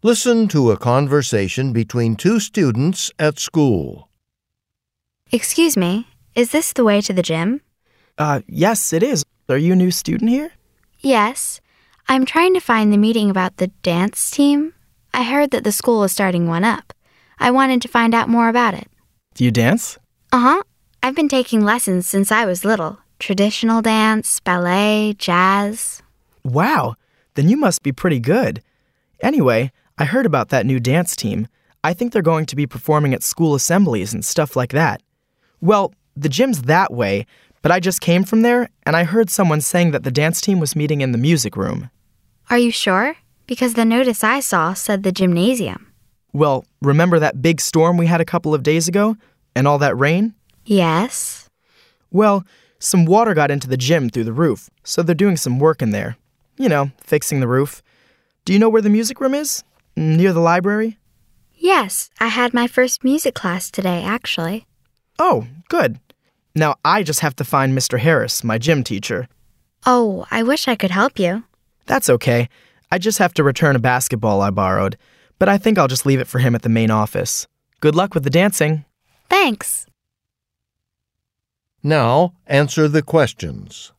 Listen to a conversation between two students at school. Excuse me, is this the way to the gym? Yes, it is. Are you a new student here? Yes. I'm trying to find the meeting about the dance team. I heard that the school is starting one up. I wanted to find out more about it. Do you dance? Uh-huh. I've been taking lessons since I was little. Traditional dance, ballet, jazz. Wow, then you must be pretty good. Anyway, I heard about that new dance team. I think they're going to be performing at school assemblies and stuff like that. Well, the gym's that way, but I just came from there, and I heard someone saying that the dance team was meeting in the music room. Are you sure? Because the notice I saw said the gymnasium. Well, remember that big storm we had a couple of days ago? And all that rain? Yes. Well, some water got into the gym through the roof, so they're doing some work in there. You know, fixing the roof. Do you know where the music room is? Near the library? Yes, I had my first music class today, actually. Oh, good. Now I just have to find Mr. Harris, my gym teacher. Oh, I wish I could help you. That's okay. I just have to return a basketball I borrowed, but I think I'll just leave it for him at the main office. Good luck with the dancing. Thanks. Now answer the questions.